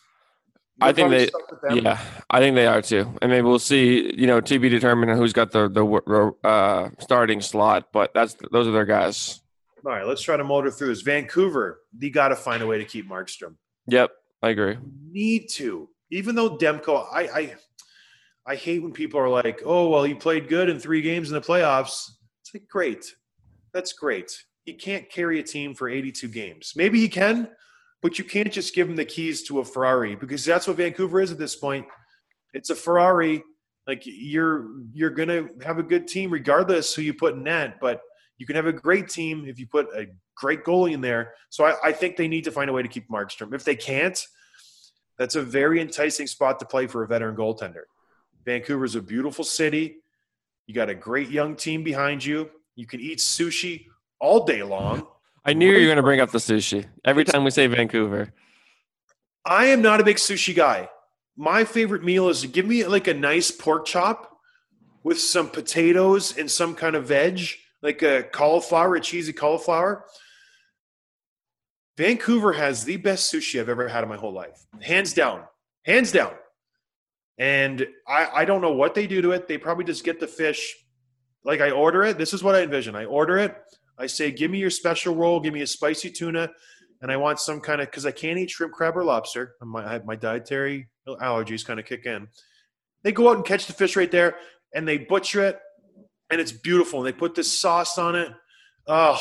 I They're think probably they. stuck with them. Yeah, I think they are too. And maybe we'll see. You know, to be determined who's got the the uh, starting slot. But that's those are their guys. All right, let's try to motor through this. Vancouver, they got to find a way to keep Markstrom. Yep, I agree. Need to, even though Demko, I, I, I hate when people are like, "Oh, well, he played good in three games in the playoffs." It's like, great. That's great. He can't carry a team for eighty-two games. Maybe he can, but you can't just give him the keys to a Ferrari because that's what Vancouver is at this point. It's a Ferrari. Like you're you're gonna have a good team regardless who you put in net, but you can have a great team if you put a great goalie in there. So I, I think they need to find a way to keep Markstrom. If they can't, that's a very enticing spot to play for a veteran goaltender. Vancouver's a beautiful city. You got a great young team behind you. You can eat sushi all day long. I knew you were going to bring up the sushi every time we say Vancouver. I am not a big sushi guy. My favorite meal is to give me like a nice pork chop with some potatoes and some kind of veg, like a cauliflower, a cheesy cauliflower. Vancouver has the best sushi I've ever had in my whole life. Hands down. Hands down. And I, I don't know what they do to it. They probably just get the fish. Like I order it. This is what I envision. I order it. I say, give me your special roll. Give me a spicy tuna. And I want some kind of – because I can't eat shrimp, crab, or lobster. My, my dietary allergies kind of kick in. They go out and catch the fish right there, and they butcher it, and it's beautiful. And they put this sauce on it. Oh,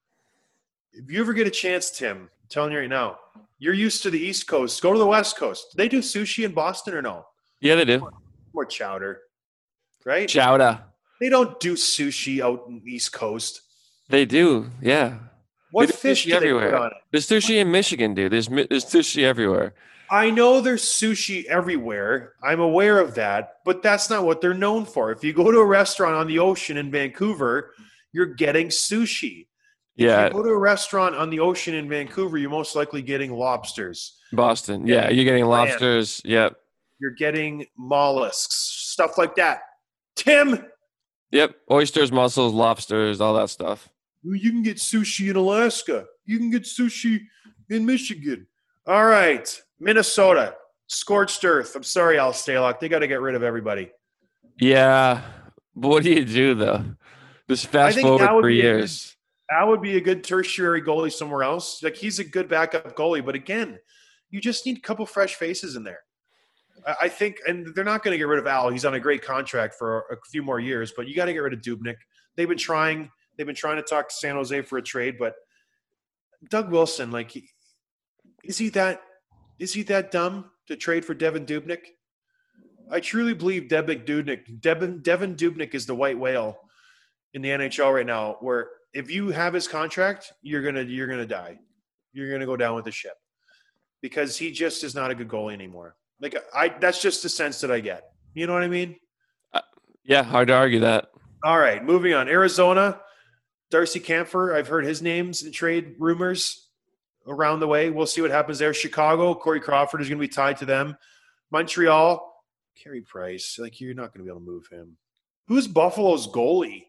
if you ever get a chance, Tim, I'm telling you right now, you're used to the East Coast. Go to the West Coast. Do they do sushi in Boston or no? Yeah, they do. More, more chowder, right? Chowder. They don't do sushi out in the East Coast. They do, yeah. What They do fish sushi do everywhere. they put on it? There's sushi in Michigan, dude. There's mi- there's sushi everywhere. I know there's sushi everywhere. I'm aware of that, but that's not what they're known for. If you go to a restaurant on the ocean in Vancouver, you're getting sushi. Yeah, If you go to a restaurant on the ocean in Vancouver, you're most likely getting lobsters. Boston. Yeah, you're getting Land. lobsters. Yep. You're getting mollusks, stuff like that. Tim, Yep. Oysters, mussels, lobsters, all that stuff. you can get sushi in Alaska. You can get sushi in Michigan. All right. Minnesota, scorched earth. I'm sorry, Al Stalock. They got to get rid of everybody. Yeah. But what do you do, though? Just fast think that forward would three be a good- years. Al would be a good tertiary goalie somewhere else. Like he's a good backup goalie, but again, you just need a couple fresh faces in there. I I think, and they're not going to get rid of Al. He's on a great contract for a few more years, but you got to get rid of Dubnyk. They've been trying. They've been trying to talk to San Jose for a trade, but Doug Wilson, like, he- is he that is he that dumb to trade for Devin Dubnyk? I truly believe Devin Dubnyk, Devin, Devin Dubnyk is the white whale in the N H L right now, where if you have his contract, you're gonna you're gonna die. You're gonna go down with the ship because he just is not a good goalie anymore. Like I, that's just the sense that I get. You know what I mean? Yeah, hard to argue that. All right, moving on. Arizona, Darcy Kampfer. I've heard his names in trade rumors around the way. We'll see what happens there. Chicago, Corey Crawford is going to be tied to them. Montreal, Carey Price. Like you're not going to be able to move him. Who's Buffalo's goalie?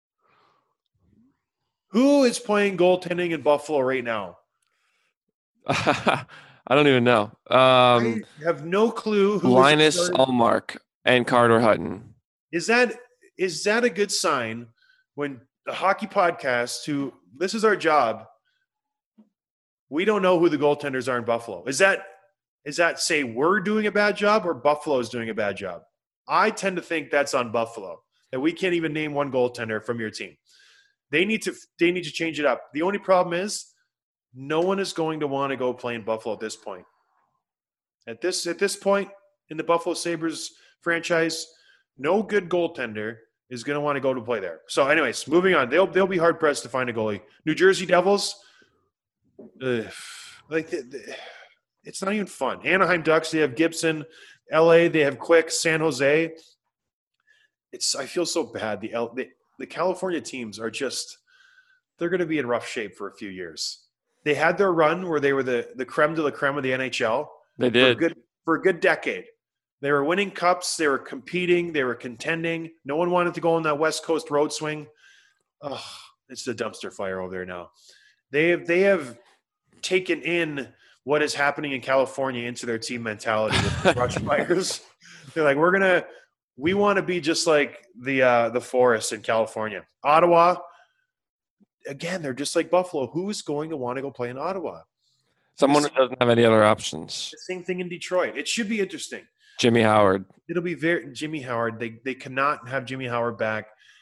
Who is playing goaltending in Buffalo right now? I don't even know. Um, I have no clue. Who is Linus starting- Allmark and Carter Hutton. Is that is that a good sign when the hockey podcast, who this is our job, we don't know who the goaltenders are in Buffalo? Is that is that say we're doing a bad job or Buffalo's doing a bad job? I tend to think that's on Buffalo, that we can't even name one goaltender from your team. They need to they need to change it up. The only problem is no one is going to want to go play in Buffalo at this point. At this at this point in the Buffalo Sabres franchise, no good goaltender is going to want to go to play there. So, anyways, moving on. They'll they'll be hard pressed to find a goalie. New Jersey Devils, ugh, like the, the, it's not even fun. Anaheim Ducks, they have Gibson. L A, they have Quick. San Jose, it's I feel so bad. The L, the, the California teams are just they're going to be in rough shape for a few years. They had their run where they were the the creme de la creme of the N H L. They For a did. good for a good decade. They were winning cups. They were competing. They were contending. No one wanted to go on that West Coast road swing. Oh, it's the dumpster fire over there now. They have they have taken in what is happening in California into their team mentality with the brush fires. They're like, we're gonna, we want to be just like the uh, the forest in California. Ottawa, again, they're just like Buffalo. Who is going to want to go play in Ottawa? Someone who doesn't have any other options. The same thing in Detroit. It should be interesting. Jimmy Howard. It'll be very Jimmy Howard. They they cannot have Jimmy Howard back.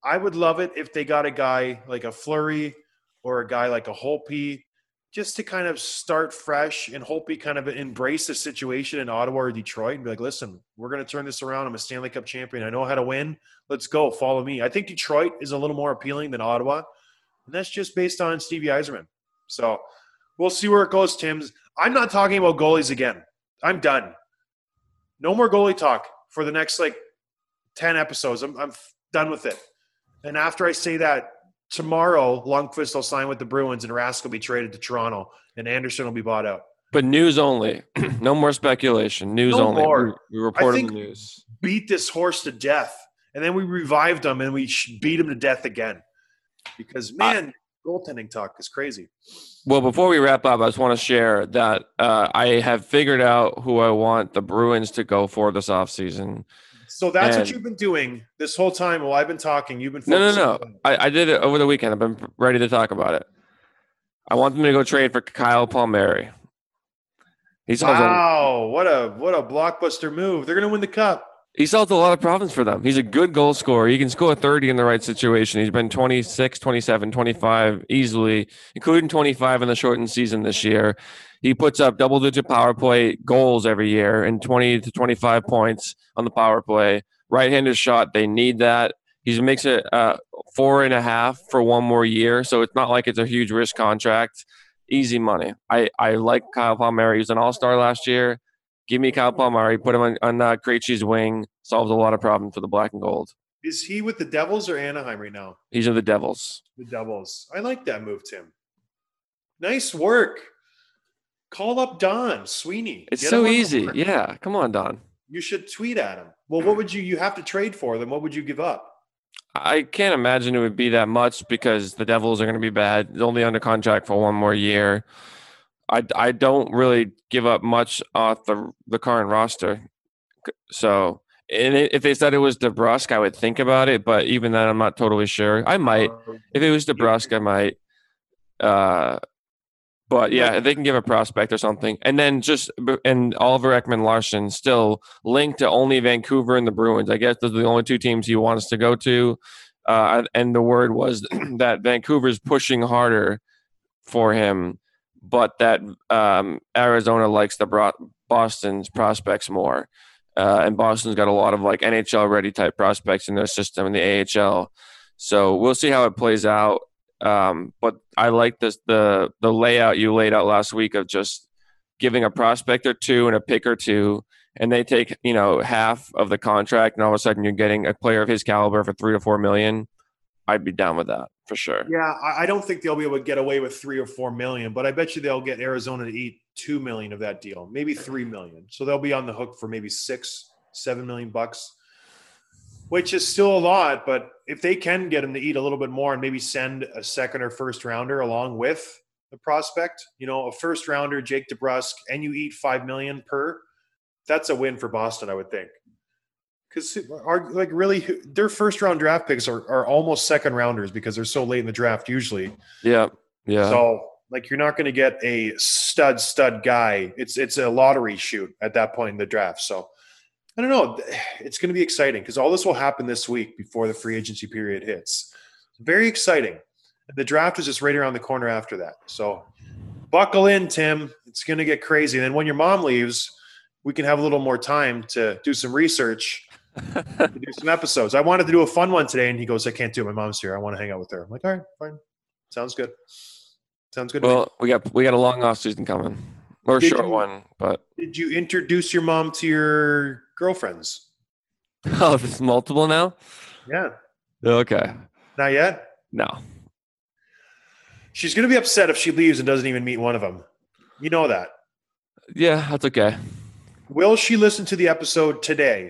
I would love it if they got a guy like a Fleury or a guy like a Holtby just to kind of start fresh and Holtby kind of embrace the situation in Ottawa or Detroit and be like, listen, we're going to turn this around. I'm a Stanley Cup champion. I know how to win. Let's go. Follow me. I think Detroit is a little more appealing than Ottawa. And that's just based on Stevie Yzerman. So we'll see where it goes, Tim's. I'm not talking about goalies again. I'm done. No more goalie talk for the next like ten episodes. I'm, I'm done with it. And after I say that, tomorrow Lundqvist will sign with the Bruins and Rask will be traded to Toronto and Anderson will be bought out. But news only. No more speculation. News No only. more. We, we report I on the think- news. Beat this horse to death. And then we revived him and we beat him to death again. Because, man, goaltending talk is crazy. Well, before we wrap up, I just want to share that uh, I have figured out who I want the Bruins to go for this offseason. So that's And- what you've been doing this whole time while I've been talking. You've been No, no, focusing no. on- I, I did it over the weekend. I've been ready to talk about it. I want them to go trade for Kyle Palmieri. He solves, a, Wow, what a what a blockbuster move. They're going to win the cup. he solves a lot of problems for them. He's a good goal scorer. He can score thirty in the right situation. He's been twenty-six, twenty-seven, twenty-five easily, including twenty-five in the shortened season this year. He puts up double-digit power play goals every year and twenty to twenty-five points on the power play. Right-handed shot, they need that. He makes it uh, four and a half for one more year, so it's not like it's a huge risk contract. Easy money. I, I like Kyle Palmieri. He was an all-star last year. Give me Kyle Palmieri. Put him on, on uh, Krejci's wing. Solves a lot of problems for the black and gold. Is he with the Devils or Anaheim right now? He's in the Devils. The Devils. I like that move, Tim. Nice work. Call up Don Sweeney. It's Get so him on the easy. horn. Yeah. Come on, Don. You should tweet at him. Well, what would you you have to trade for them? What would you give up? I can't imagine it would be that much because the Devils are going to be bad. He's only under contract for one more year. I, I don't really give up much off the the current roster. So, and if they said it was DeBrusque, I would think about it. But even then, I'm not totally sure. I might. If it was DeBrusque, I might. Uh, but yeah, if they can give a prospect or something, and then just and Oliver Ekman Larson still linked to only Vancouver and the Bruins. I guess those are the only two teams he wants to go to. Uh, and the word was that Vancouver's pushing harder for him, but that um, Arizona likes the Bro- Boston's prospects more. Uh, and Boston's got a lot of like N H L ready type prospects in their system in the A H L. So we'll see how it plays out. Um, but I like this the the layout you laid out last week of just giving a prospect or two and a pick or two, and they take you know half of the contract, and all of a sudden you're getting a player of his caliber for three to four million. I'd be down with that for sure. Yeah, I I don't think they'll be able to get away with three or four million, but I bet you they'll get Arizona to eat two million of that deal, maybe three million. So they'll be on the hook for maybe six, seven million bucks, which is still a lot. But if they can get them to eat a little bit more and maybe send a second or first rounder along with the prospect, you know, a first rounder, Jake DeBrusque, and you eat five million per, that's a win for Boston, I would think. Because are like really their first round draft picks are, are almost second rounders because they're so late in the draft usually. Yeah, yeah. So like you're not going to get a stud stud guy. It's it's a lottery shoot at that point in the draft. So I don't know. It's going to be exciting because all this will happen this week before the free agency period hits. Very exciting. The draft is just right around the corner after that. So buckle in, Tim. It's going to get crazy. And then when your mom leaves, we can have a little more time to do some research. To do some episodes. I wanted to do a fun one today, and he goes, "I can't do it. My mom's here. I want to hang out with her." I'm like, "All right, fine. Sounds good. Sounds good." to me. Well, we got we got a long off season coming, or a Did short you- one, but Did you introduce your mom to your girlfriends? oh, there's multiple now. Yeah, Okay, not yet. no. She's gonna be upset if she leaves and doesn't even meet one of them. You know that. Yeah, that's okay. Will she listen to the episode today?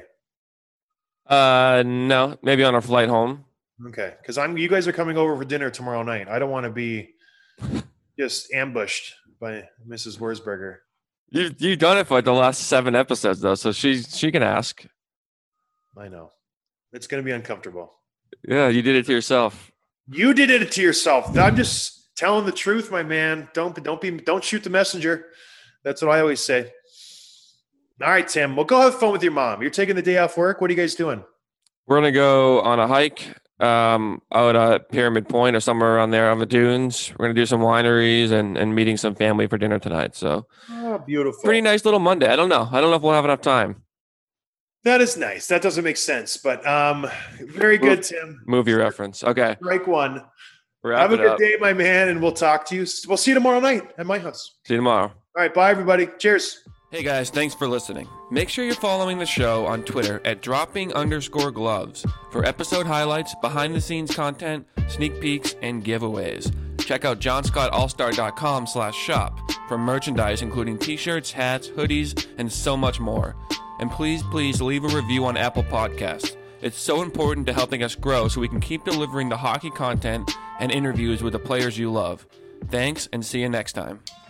Uh, no, maybe on our flight home. Okay, because I'm. You guys are coming over for dinner tomorrow night. I don't want to be just ambushed by Missus Wurzberger. You you've done it for like the last seven episodes though, so she she can ask. I know. It's gonna be uncomfortable. Yeah, you did it to yourself. You did it to yourself. I'm just telling the truth, my man. Don't don't be don't shoot the messenger. That's what I always say. All right, Tim. Well, go have fun with your mom. You're taking the day off work. What are you guys doing? We're gonna go on a hike um, out at Pyramid Point or somewhere around there on the dunes. We're gonna do some wineries and, and meeting some family for dinner tonight. So Oh, beautiful. pretty nice little Monday. I don't know. I don't know if we'll have enough time. That is nice. That doesn't make sense, but um, very good, Tim. Movie reference. Okay. Strike one. Wrap Have a it good up. day, my man, and we'll talk to you. We'll see you tomorrow night at my house. See you tomorrow. All right, bye, everybody. Cheers. Hey guys, thanks for listening. Make sure you're following the show on Twitter at dropping underscore gloves for episode highlights, behind the scenes content, sneak peeks, and giveaways. Check out johnscottallstar.com slash shop for merchandise including t-shirts, hats, hoodies, and so much more. And please, please leave a review on Apple Podcasts. It's so important to helping us grow so we can keep delivering the hockey content and interviews with the players you love. Thanks, and see you next time.